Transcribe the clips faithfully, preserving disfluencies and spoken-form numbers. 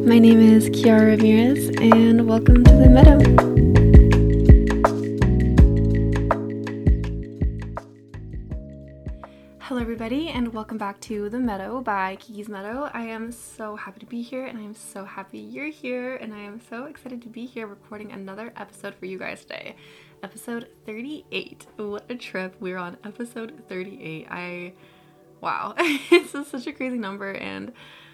My name is Kiara Ramirez, and welcome to The Meadow. Hello everybody, and welcome back to The Meadow by Kiki's Meadow. I am so happy to be here, and I am so happy you're here, and I am so excited to be here recording another episode for you guys today. Episode thirty-eight. What a trip. We're on episode thirty-eight. I, wow, this is such a crazy number, and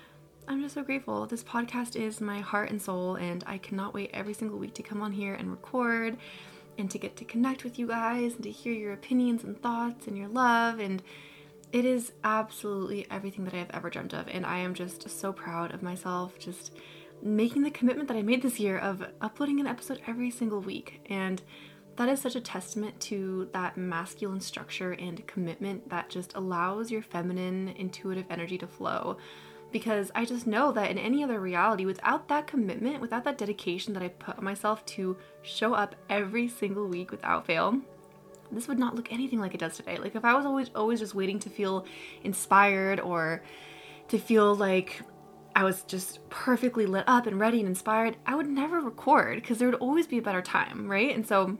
I'm just so grateful. This podcast is my heart and soul, and I cannot wait every single week to come on here and record and to get to connect with you guys and to hear your opinions and thoughts and your love. And it is absolutely everything that I have ever dreamt of, and I am just so proud of myself just making the commitment that I made this year of uploading an episode every single week. And that is such a testament to that masculine structure and commitment that just allows your feminine intuitive energy to flow. Because I just know that in any other reality, without that commitment, without that dedication that I put on myself to show up every single week without fail, this would not look anything like it does today. Like if I was always always just waiting to feel inspired or to feel like I was just perfectly lit up and ready and inspired, I would never record because there would always be a better time, right? And so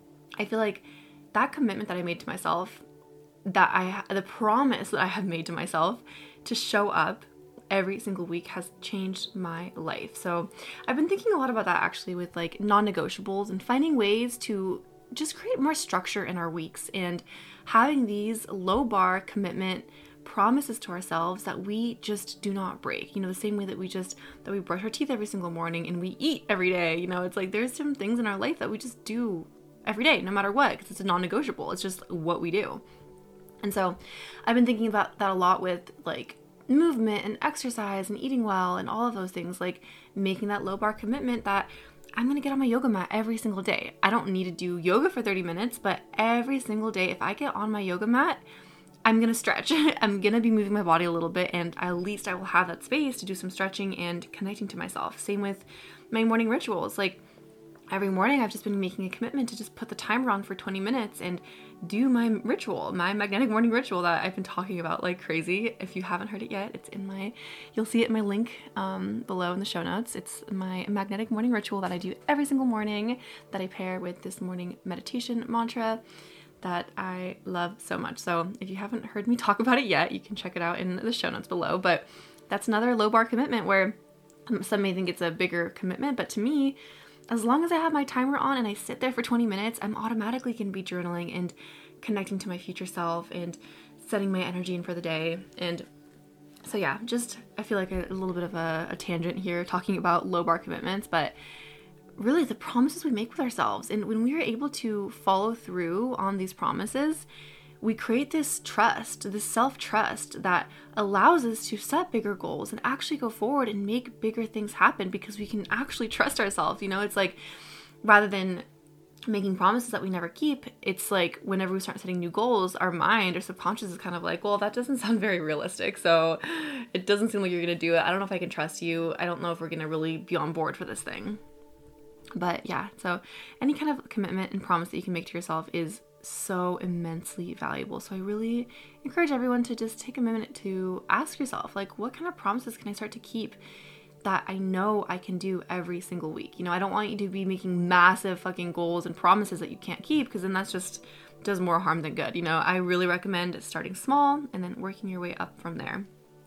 I feel like that commitment that I made to myself, that I the promise that I have made to myself to show up every single week has changed my life. So I've been thinking a lot about that actually with like non-negotiables and finding ways to just create more structure in our weeks and having these low bar commitment promises to ourselves that we just do not break. You know, the same way that we just, that we brush our teeth every single morning and we eat every day. You know, it's like there's some things in our life that we just do every day, no matter what, because it's a non-negotiable. It's just what we do. And so I've been thinking about that a lot with like movement and exercise and eating well and all of those things, like making that low bar commitment that I'm going to get on my yoga mat every single day. I don't need to do yoga for thirty minutes, but every single day, if I get on my yoga mat, I'm going to stretch. I'm going to be moving my body a little bit, and at least I will have that space to do some stretching and connecting to myself. Same with my morning rituals. Like every morning, I've just been making a commitment to just put the timer on for twenty minutes and do my ritual, my magnetic morning ritual that I've been talking about like crazy. If you haven't heard it yet, it's in my, you'll see it in my link um, below in the show notes. It's my magnetic morning ritual that I do every single morning that I pair with this morning meditation mantra that I love so much. So if you haven't heard me talk about it yet, you can check it out in the show notes below. But that's another low bar commitment where some may think it's a bigger commitment, but to me, as long as I have my timer on and I sit there for twenty minutes, I'm automatically going to be journaling and connecting to my future self and setting my energy in for the day. And so yeah, just I feel like a, a little bit of a, a tangent here talking about low bar commitments, but really the promises we make with ourselves. And when we are able to follow through on these promises, we create this trust, this self-trust that allows us to set bigger goals and actually go forward and make bigger things happen because we can actually trust ourselves. You know, it's like rather than making promises that we never keep, it's like whenever we start setting new goals, our mind or subconscious is kind of like, well, that doesn't sound very realistic. So it doesn't seem like you're going to do it. I don't know if I can trust you. I don't know if we're going to really be on board for this thing. But yeah, so any kind of commitment and promise that you can make to yourself is so immensely valuable. So I really encourage everyone to just take a minute to ask yourself, like, what kind of promises can I start to keep that I know I can do every single week? You know, I don't want you to be making massive fucking goals and promises that you can't keep, because then that's just does more harm than good. You know, I really recommend starting small and then working your way up from there.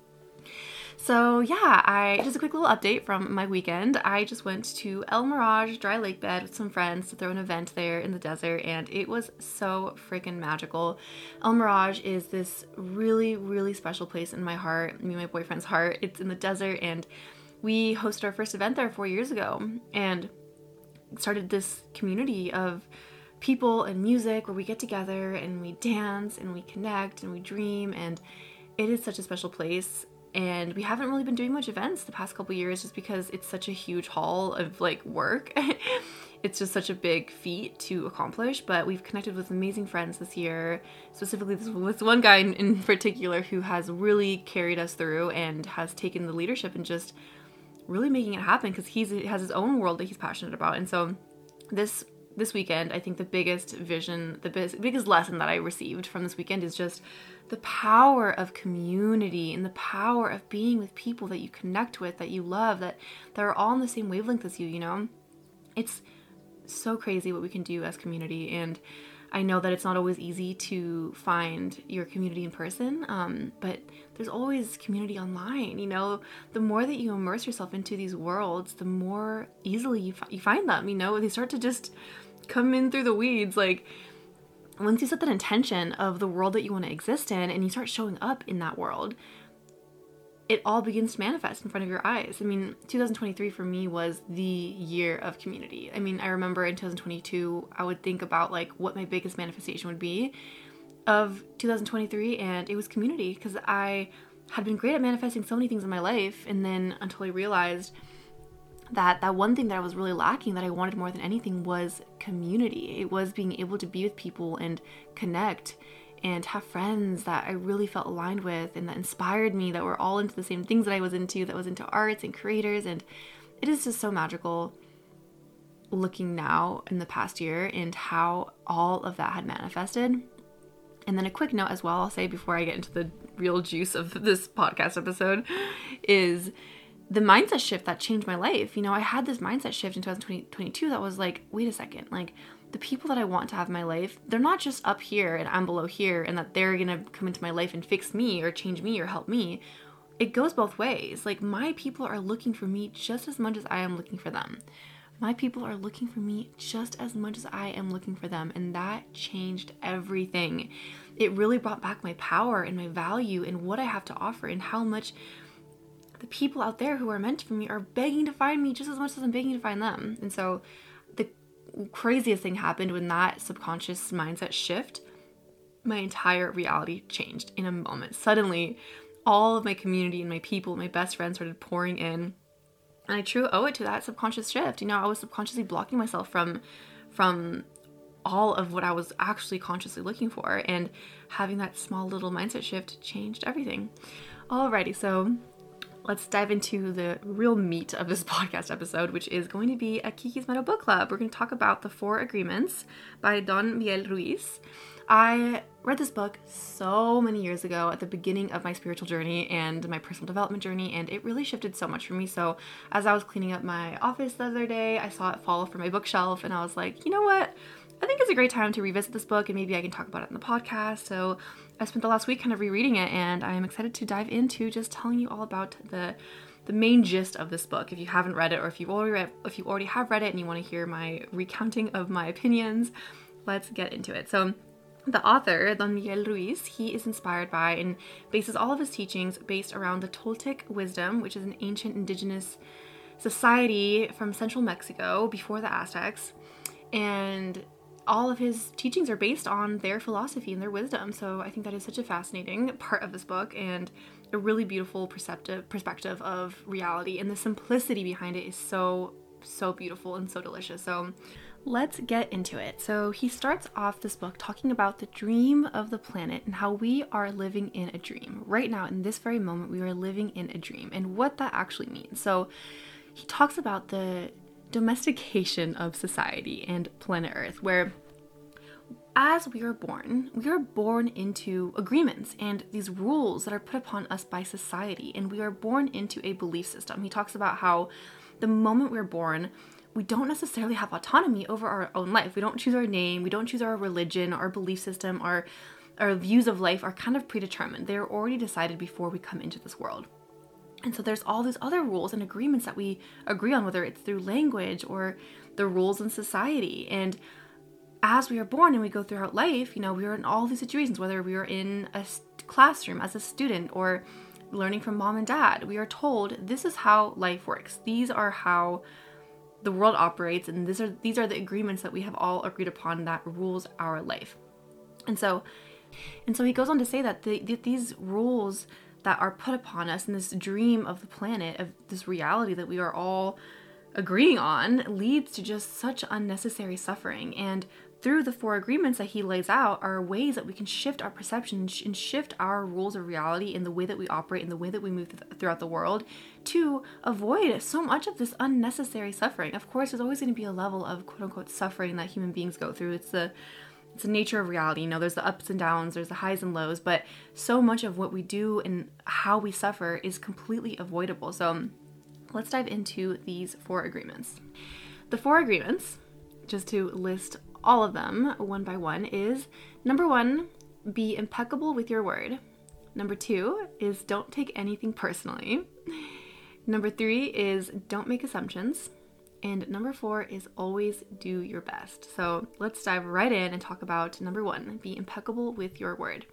So yeah, I just a quick little update from my weekend. I just went to El Mirage Dry Lake Bed with some friends to throw an event there in the desert, and it was so freaking magical. El Mirage is this really, really special place in my heart, me and my boyfriend's heart. It's in the desert, and we hosted our first event there four years ago and started this community of people and music where we get together and we dance and we connect and we dream, and it is such a special place. And we haven't really been doing much events the past couple years just because it's such a huge haul of like work. It's just such a big feat to accomplish, but we've connected with amazing friends this year, specifically this, this one guy in, in particular who has really carried us through and has taken the leadership and just really making it happen because he's he has his own world that he's passionate about. And so this this weekend, I think the biggest vision, the biggest, biggest lesson that I received from this weekend is just the power of community and the power of being with people that you connect with, that you love, that, that are all on the same wavelength as you, you know? It's so crazy what we can do as community, and I know that it's not always easy to find your community in person, um, but there's always community online, you know? The more that you immerse yourself into these worlds, the more easily you, fi- you find them, you know? They start to just come in through the weeds. Like, once you set that intention of the world that you want to exist in and you start showing up in that world, it all begins to manifest in front of your eyes. I mean, two thousand twenty-three for me was the year of community. I mean, I remember in two thousand twenty-two, I would think about like what my biggest manifestation would be of two thousand twenty-three, and it was community, because I had been great at manifesting so many things in my life, and then until I realized that that one thing that I was really lacking, that I wanted more than anything, was community. It was being able to be with people and connect and have friends that I really felt aligned with and that inspired me, that were all into the same things that I was into, that was into arts and creators. And it is just so magical looking now in the past year and how all of that had manifested. And then a quick note as well, I'll say before I get into the real juice of this podcast episode, is the mindset shift that changed my life. You know, I had this mindset shift in two thousand twenty-two that was like, wait a second, like the people that I want to have in my life, they're not just up here and I'm below here and that they're going to come into my life and fix me or change me or help me. It goes both ways. Like, my people are looking for me just as much as I am looking for them. My people are looking for me just as much as I am looking for them. And that changed everything. It really brought back my power and my value and what I have to offer, and how much the people out there who are meant for me are begging to find me just as much as I'm begging to find them. And so the craziest thing happened when that subconscious mindset shift, my entire reality changed in a moment. Suddenly, all of my community and my people, my best friends started pouring in. And I truly owe it to that subconscious shift. You know, I was subconsciously blocking myself from, from all of what I was actually consciously looking for. And having that small little mindset shift changed everything. Alrighty, so let's dive into the real meat of this podcast episode, which is going to be a Kiki's Meadow Book Club. We're going to talk about The Four Agreements by Don Miguel Ruiz. I read this book so many years ago at the beginning of my spiritual journey and my personal development journey, and it really shifted so much for me. So as I was cleaning up my office the other day, I saw it fall from my bookshelf, and I was like, you know what? I think it's a great time to revisit this book, and maybe I can talk about it in the podcast. So I spent the last week kind of rereading it, and I'm excited to dive into just telling you all about the the main gist of this book. If you haven't read it, or if you've already read, if you already have read it and you want to hear my recounting of my opinions, let's get into it. So the author, Don Miguel Ruiz, he is inspired by and bases all of his teachings based around the Toltec wisdom, which is an ancient indigenous society from central Mexico before the Aztecs. And all of his teachings are based on their philosophy and their wisdom. So I think that is such a fascinating part of this book, and a really beautiful perceptive perspective of reality. And the simplicity behind it is so, so beautiful and so delicious. So let's get into it. So he starts off this book talking about the dream of the planet and how we are living in a dream. Right now, in this very moment, we are living in a dream, and what that actually means. So he talks about the domestication of society and planet Earth, where as we are born, we are born into agreements and these rules that are put upon us by society, and we are born into a belief system. He talks about how the moment we're born, we don't necessarily have autonomy over our own life. We don't choose our name, we don't choose our religion, our belief system, our, our views of life are kind of predetermined. They're already decided before we come into this world. And so there's all these other rules and agreements that we agree on, whether it's through language or the rules in society. And as we are born and we go throughout life, you know, we are in all these situations, whether we are in a classroom as a student or learning from mom and dad, we are told this is how life works. These are how the world operates, and these are these are the agreements that we have all agreed upon that rules our life. And so, and so he goes on to say that the, the, these rules that are put upon us in this dream of the planet, of this reality that we are all agreeing on, leads to just such unnecessary suffering. And through the four agreements that he lays out are ways that we can shift our perception and shift our rules of reality in the way that we operate, in the way that we move th- throughout the world, to avoid so much of this unnecessary suffering. Of course, there's always going to be a level of quote unquote suffering that human beings go through. It's the It's the nature of reality. You know, there's the ups and downs, there's the highs and lows, but so much of what we do and how we suffer is completely avoidable. So let's dive into these four agreements. The four agreements, just to list all of them one by one, is number one, be impeccable with your word. Number two is don't take anything personally. Number three is don't make assumptions. And number four is always do your best. So let's dive right in and talk about number one, be impeccable with your word.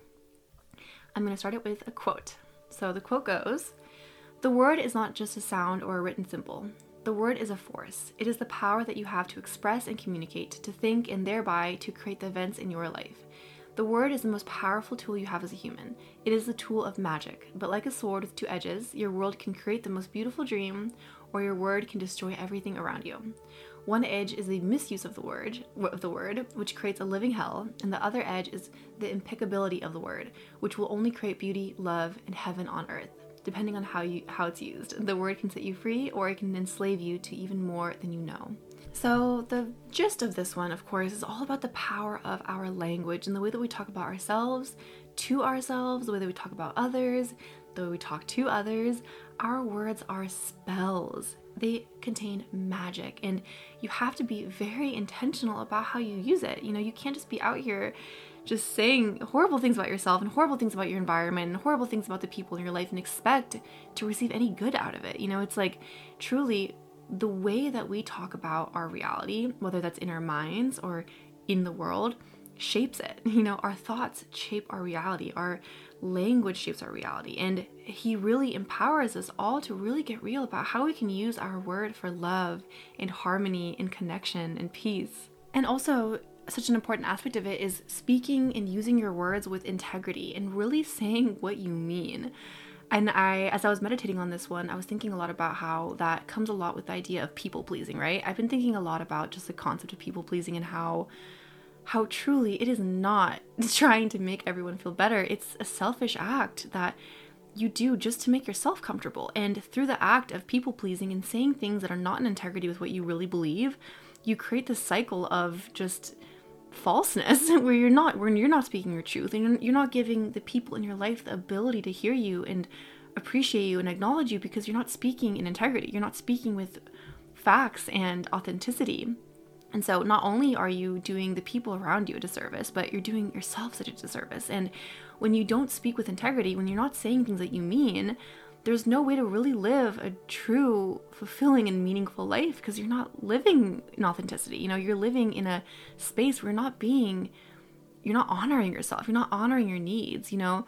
I'm going to start it with a quote. So the quote goes, "The word is not just a sound or a written symbol. The word is a force. It is the power that you have to express and communicate, to think, and thereby to create the events in your life. The word is the most powerful tool you have as a human. It is the tool of magic, but like a sword with two edges, your word can create the most beautiful dream, or your word can destroy everything around you. One edge is the misuse of the word, of the word, which creates a living hell, and the other edge is the impeccability of the word, which will only create beauty, love, and heaven on earth. Depending on how you how it's used, the word can set you free, or it can enslave you to even more than you know." So the gist of this one, of course, is all about the power of our language and the way that we talk about ourselves, to ourselves, the way that we talk about others, the way we talk to others. Our words are spells. They contain magic, and you have to be very intentional about how you use it. You know, you can't just be out here just saying horrible things about yourself and horrible things about your environment and horrible things about the people in your life and expect to receive any good out of it. You know, it's like truly the way that we talk about our reality, whether that's in our minds or in the world, shapes it. You know, our thoughts shape our reality. Our language shapes our reality. And he really empowers us all to really get real about how we can use our word for love and harmony and connection and peace. And also, such an important aspect of it is speaking and using your words with integrity and really saying what you mean. And I, as I was meditating on this one, I was thinking a lot about how that comes a lot with the idea of people pleasing, right? I've been thinking a lot about just the concept of people pleasing and how how truly it is not trying to make everyone feel better. It's a selfish act that you do just to make yourself comfortable. And through the act of people pleasing and saying things that are not in integrity with what you really believe, you create this cycle of just falseness where you're not where you're not speaking your truth, and you're not giving the people in your life the ability to hear you and appreciate you and acknowledge you, because you're not speaking in integrity. You're not speaking with facts and authenticity. And so not only are you doing the people around you a disservice, but you're doing yourself such a disservice. And when you don't speak with integrity, when you're not saying things that you mean, there's no way to really live a true, fulfilling, and meaningful life, because you're not living in authenticity. You know, you're living in a space where you're not being, you're not honoring yourself. You're not honoring your needs, you know?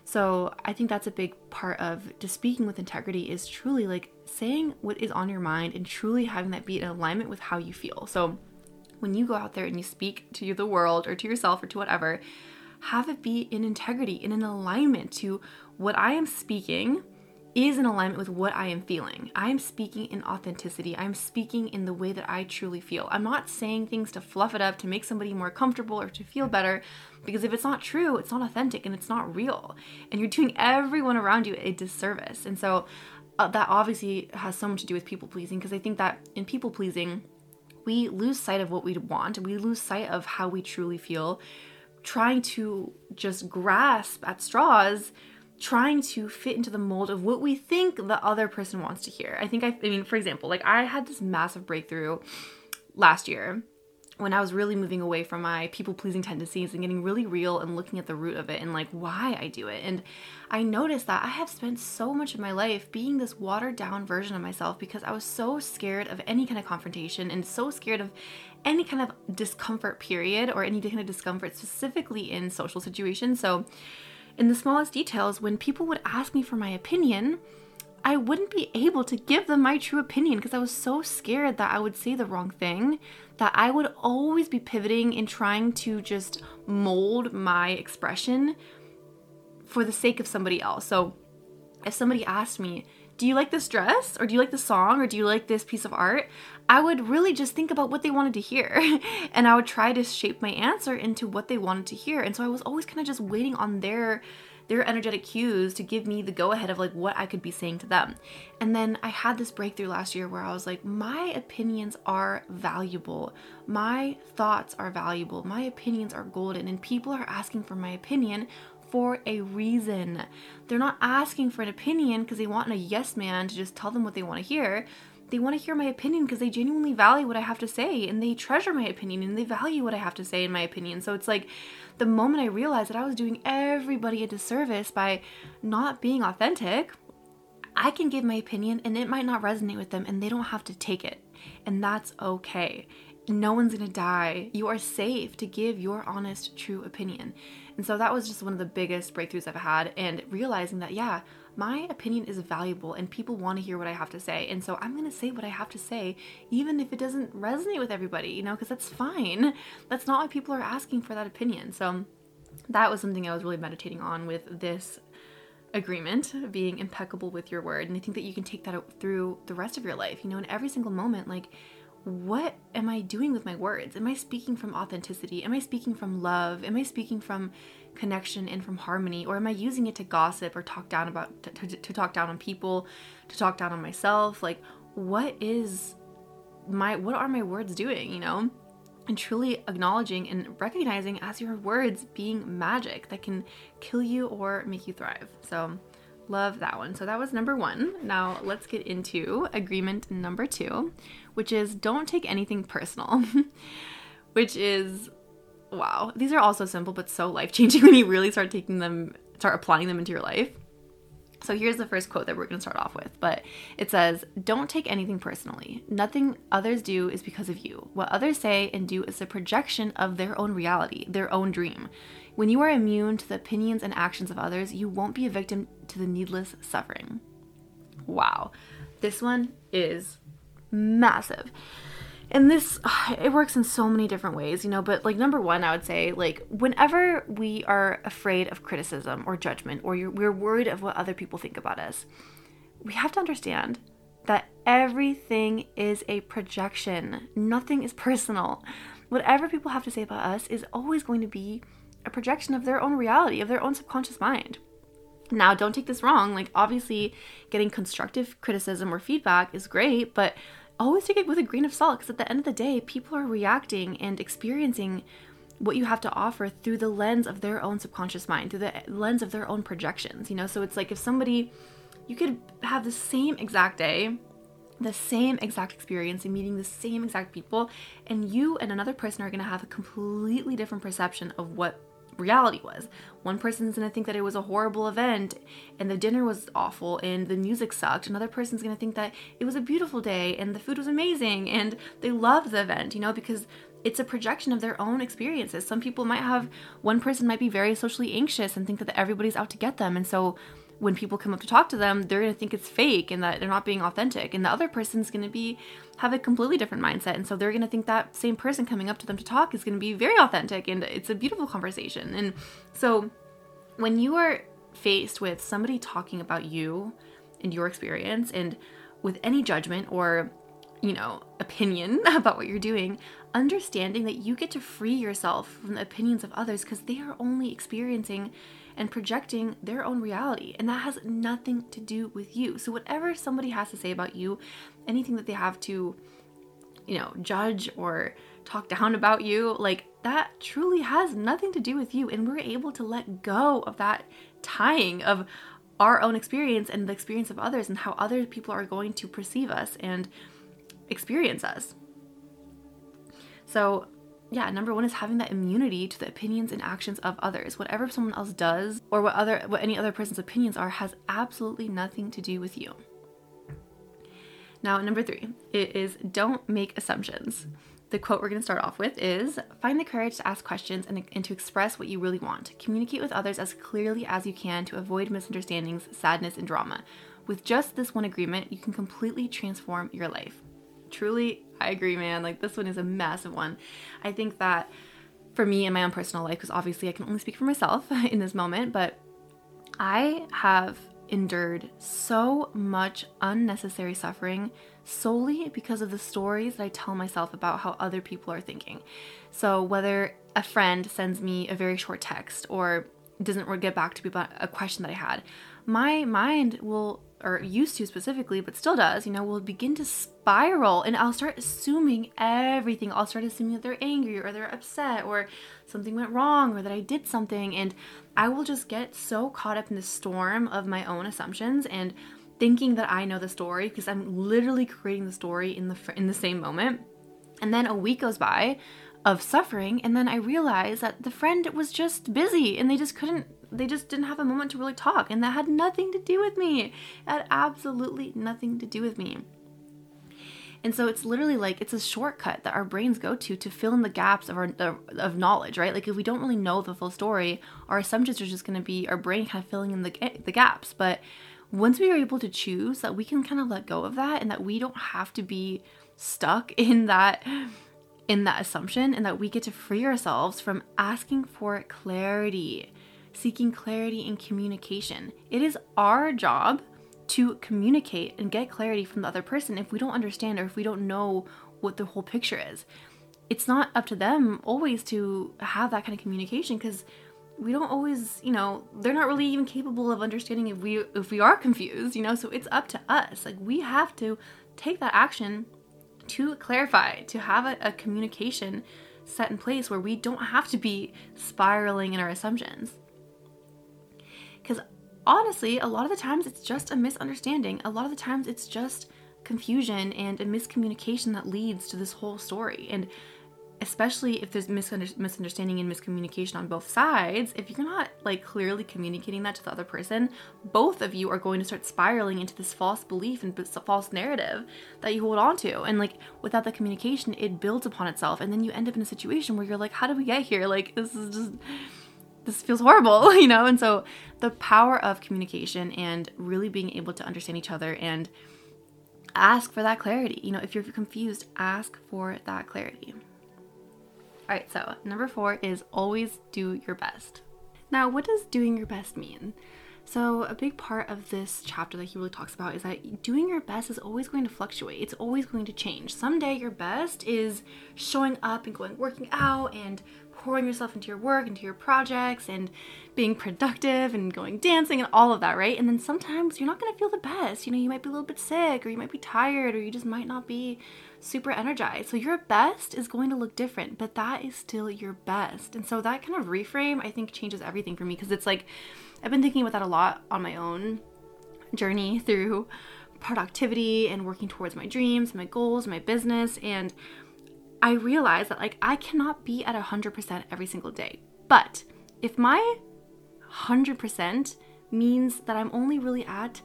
So I think that's a big part of just speaking with integrity, is truly like saying what is on your mind and truly having that be in alignment with how you feel. So when you go out there and you speak to the world or to yourself or to whatever, have it be in integrity, in an alignment to what I am speaking is in alignment with what I am feeling. I am speaking in authenticity. I'm speaking in the way that I truly feel. I'm not saying things to fluff it up, to make somebody more comfortable or to feel better, because if it's not true, it's not authentic and it's not real. And you're doing everyone around you a disservice. And so uh, that obviously has so much to do with people pleasing, because I think that in people pleasing, we lose sight of what we want. We lose sight of how we truly feel, trying to just grasp at straws, trying to fit into the mold of what we think the other person wants to hear. I think, I, I mean, for example, like I had this massive breakthrough last year when I was really moving away from my people-pleasing tendencies and getting really real and looking at the root of it and like why I do it. And I noticed that I have spent so much of my life being this watered-down version of myself because I was so scared of any kind of confrontation and so scared of any kind of discomfort, period, or any kind of discomfort specifically in social situations. So in the smallest details, when people would ask me for my opinion, I wouldn't be able to give them my true opinion because I was so scared that I would say the wrong thing, that I would always be pivoting and trying to just mold my expression for the sake of somebody else. So if somebody asked me do you like this dress, or do you like this song, or do you like this piece of art? I would really just think about what they wanted to hear and I would try to shape my answer into what they wanted to hear. And so I was always kind of just waiting on their their energetic cues to give me the go ahead of like what I could be saying to them. And then I had this breakthrough last year where I was like, my opinions are valuable. My thoughts are valuable. My opinions are golden, and people are asking for my opinion for a reason. They're not asking for an opinion because they want a yes man to just tell them what they want to hear. They want to hear my opinion because they genuinely value what I have to say, and they treasure my opinion, and they value what I have to say in my opinion. So it's like the moment I realized that I was doing everybody a disservice by not being authentic, I can give my opinion and it might not resonate with them and they don't have to take it. And that's okay. No one's gonna die. You are safe to give your honest, true opinion. And so that was just one of the biggest breakthroughs I've had, and realizing that, yeah, my opinion is valuable and people want to hear what I have to say. And so I'm going to say what I have to say, even if it doesn't resonate with everybody, you know, because that's fine. That's not why people are asking for that opinion. So that was something I was really meditating on with this agreement, being impeccable with your word. And I think that you can take that through the rest of your life, you know, in every single moment, like, what am I doing with my words? Am I speaking from authenticity? Am I speaking from love? Am I speaking from connection and from harmony? Or am I using it to gossip or talk down about, to, to, to talk down on people, to talk down on myself? Like, what is my, what are my words doing, you know? And truly acknowledging and recognizing as your words being magic that can kill you or make you thrive. So love that one. So that was number one. Now let's get into agreement number two, which is don't take anything personal, which is, wow. These are all so simple, but so life-changing when you really start taking them, start applying them into your life. So here's the first quote that we're going to start off with, but it says, don't take anything personally. Nothing others do is because of you. What others say and do is a projection of their own reality, their own dream. When you are immune to the opinions and actions of others, you won't be a victim to the needless suffering. Wow. This one is massive. And this, it works in so many different ways, you know, but like number one, I would say, like, whenever we are afraid of criticism or judgment, or you're, we're worried of what other people think about us, we have to understand that everything is a projection. Nothing is personal. Whatever people have to say about us is always going to be a projection of their own reality, of their own subconscious mind. Now, don't take this wrong. Like, obviously, getting constructive criticism or feedback is great, but always take it with a grain of salt, because at the end of the day, people are reacting and experiencing what you have to offer through the lens of their own subconscious mind, through the lens of their own projections, you know? So it's like if somebody, you could have the same exact day, the same exact experience and meeting the same exact people, and you and another person are going to have a completely different perception of what reality was. One person's going to think that it was a horrible event and the dinner was awful and the music sucked. Another person's going to think that it was a beautiful day and the food was amazing and they loved the event, you know, because it's a projection of their own experiences. Some people might have, one person might be very socially anxious and think that everybody's out to get them. And so when people come up to talk to them, they're going to think it's fake and that they're not being authentic. And the other person's going to be, have a completely different mindset. And so they're going to think that same person coming up to them to talk is going to be very authentic and it's a beautiful conversation. And so when you are faced with somebody talking about you and your experience and with any judgment or, you know, opinion about what you're doing, understanding that you get to free yourself from the opinions of others because they are only experiencing and projecting their own reality, and that has nothing to do with you. So whatever somebody has to say about you, anything that they have to, you know, judge or talk down about you, like that truly has nothing to do with you. And we're able to let go of that tying of our own experience and the experience of others and how other people are going to perceive us and experience us. So yeah, number one is having that immunity to the opinions and actions of others. Whatever someone else does or what other what any other person's opinions are has absolutely nothing to do with you. Now, number three, it is don't make assumptions. The quote we're going to start off with is, find the courage to ask questions and, and to express what you really want. Communicate with others as clearly as you can to avoid misunderstandings, sadness, and drama. With just this one agreement, you can completely transform your life. Truly, I agree, man. Like, this one is a massive one. I think that for me in my own personal life, because obviously I can only speak for myself in this moment, but I have endured so much unnecessary suffering solely because of the stories that I tell myself about how other people are thinking. So whether a friend sends me a very short text or doesn't get back to me about a question that I had, my mind will, or used to specifically, but still does, you know, will begin to spiral, and I'll start assuming everything. I'll start assuming that they're angry or they're upset or something went wrong or that I did something, and I will just get so caught up in the storm of my own assumptions and thinking that I know the story because I'm literally creating the story in the in the same moment. And then a week goes by of suffering, and then I realize that the friend was just busy and they just couldn't they just didn't have a moment to really talk, and that had nothing to do with me. It had absolutely nothing to do with me. And so it's literally like it's a shortcut that our brains go to to fill in the gaps of our of knowledge, right? Like if we don't really know the full story, our assumptions are just going to be our brain kind of filling in the the gaps. But once we are able to choose that, we can kind of let go of that, and that we don't have to be stuck in that in that assumption, and that we get to free ourselves from asking for clarity, seeking clarity in communication. It is our job to communicate and get clarity from the other person if we don't understand or if we don't know what the whole picture is. It's not up to them always to have that kind of communication, because we don't always, you know, they're not really even capable of understanding if we if we are confused, you know, so it's up to us. Like we have to take that action to clarify, to have a, a communication set in place where we don't have to be spiraling in our assumptions. Because honestly, a lot of the times it's just a misunderstanding. A lot of the times it's just confusion and a miscommunication that leads to this whole story. And especially if there's misunder- misunderstanding and miscommunication on both sides, if you're not like clearly communicating that to the other person, both of you are going to start spiraling into this false belief and this false narrative that you hold on to. And like without the communication, it builds upon itself. And then you end up in a situation where you're like, how did we get here? Like this is just, this feels horrible, you know? And so the power of communication and really being able to understand each other and ask for that clarity. You know, if you're confused, ask for that clarity. All right, so number four is always do your best. Now, what does doing your best mean? So a big part of this chapter that he really talks about is that doing your best is always going to fluctuate. It's always going to change. Someday your best is showing up and going working out and pouring yourself into your work, into your projects, and being productive and going dancing and all of that, right? And then sometimes you're not going to feel the best. You know, you might be a little bit sick, or you might be tired, or you just might not be super energized. So your best is going to look different, but that is still your best. And so that kind of reframe, I think, changes everything for me, because it's like I've been thinking about that a lot on my own journey through productivity and working towards my dreams, my goals, my business. And I realized that like I cannot be at one hundred percent every single day. But if my one hundred percent means that I'm only really at,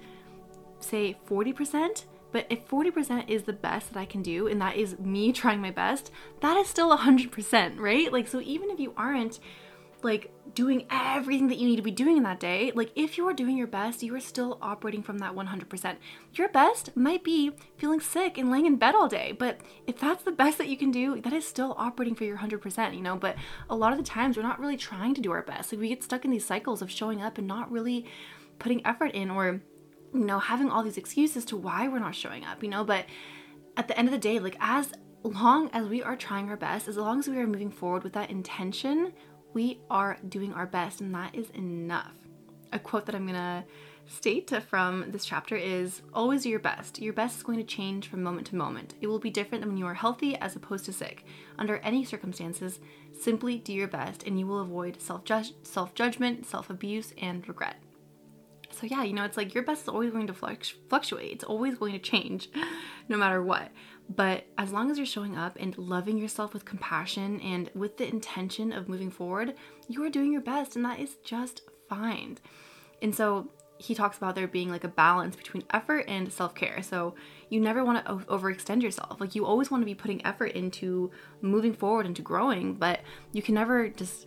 say, forty percent, but if forty percent is the best that I can do, and that is me trying my best, that is still one hundred percent, right? Like, so even if you aren't like doing everything that you need to be doing in that day, like if you are doing your best, you are still operating from that one hundred percent. Your best might be feeling sick and laying in bed all day, but if that's the best that you can do, that is still operating for your one hundred percent, you know? But a lot of the times we're not really trying to do our best. Like we get stuck in these cycles of showing up and not really putting effort in, or, you know, having all these excuses to why we're not showing up, you know? But at the end of the day, like as long as we are trying our best, as long as we are moving forward with that intention, we are doing our best, and that is enough. A quote that I'm gonna state from this chapter is, always do your best. Your best is going to change from moment to moment. It will be different than when you are healthy as opposed to sick. Under any circumstances, simply do your best and you will avoid self-judge, self-judgment, self-abuse, and regret. So yeah, you know, it's like your best is always going to flux- fluctuate. It's always going to change no matter what. But as long as you're showing up and loving yourself with compassion and with the intention of moving forward, you are doing your best, and that is just fine. And so he talks about there being like a balance between effort and self-care. So you never want to o- overextend yourself. Like you always want to be putting effort into moving forward, into growing, but you can never just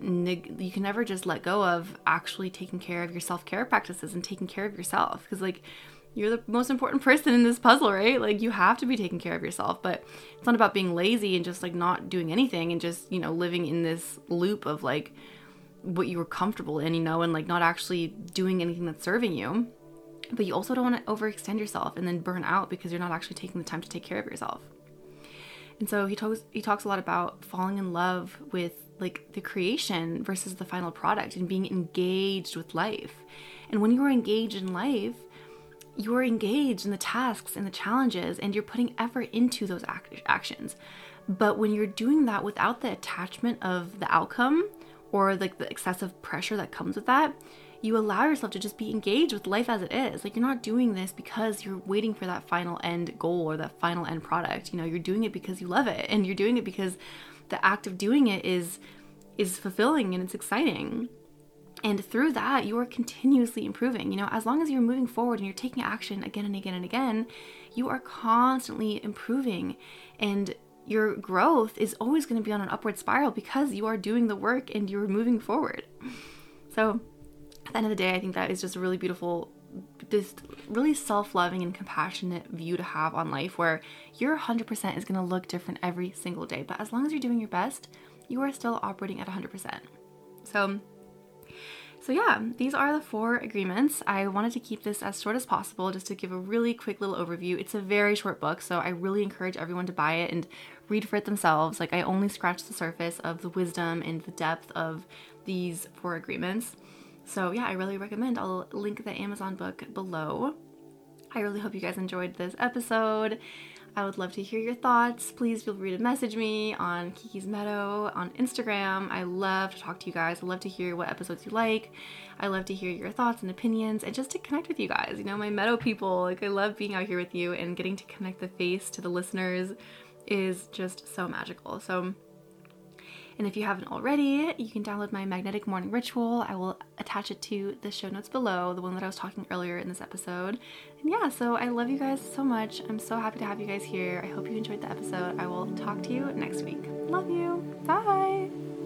you can never just let go of actually taking care of your self-care practices and taking care of yourself, because like you're the most important person in this puzzle, right? Like you have to be taking care of yourself. But it's not about being lazy and just like not doing anything and just, you know, living in this loop of like what you were comfortable in, you know, and like not actually doing anything that's serving you. but you also don't want to overextend yourself and then burn out because you're not actually taking the time to take care of yourself. And so he talks he talks a lot about falling in love with like the creation versus the final product and being engaged with life. And when you are engaged in life, you are engaged in the tasks and the challenges, and you're putting effort into those act- actions. But when you're doing that without the attachment of the outcome or like the excessive pressure that comes with that, you allow yourself to just be engaged with life as it is. Like, you're not doing this because you're waiting for that final end goal or that final end product. You know, you're doing it because you love it, and you're doing it because the act of doing it is is fulfilling and it's exciting. And through that, you are continuously improving. You know, as long as you're moving forward and you're taking action again and again and again, you are constantly improving, and your growth is always going to be on an upward spiral because you are doing the work and you're moving forward. So at the end of the day, I think that is just a really beautiful, this really self-loving and compassionate view to have on life, where your one hundred percent is going to look different every single day. But as long as you're doing your best, you are still operating at one hundred percent. So So yeah, these are the four agreements. I wanted to keep this as short as possible just to give a really quick little overview. It's a very short book, so I really encourage everyone to buy it and read for it themselves. Like, I only scratched the surface of the wisdom and the depth of these four agreements. So yeah, I really recommend. I'll link the Amazon book below. I really hope you guys enjoyed this episode. I would love to hear your thoughts. Please feel free to message me on Kiki's Meadow on Instagram. I love to talk to you guys. I love to hear what episodes you like. I love to hear your thoughts and opinions, and just to connect with you guys. You know, my Meadow people, like, I love being out here with you, and getting to connect the face to the listeners is just so magical. So, and if you haven't already, you can download my Magnetic Morning Ritual. I will attach it to the show notes below, the one that I was talking earlier in this episode. And yeah, so I love you guys so much. I'm so happy to have you guys here. I hope you enjoyed the episode. I will talk to you next week. Love you. Bye.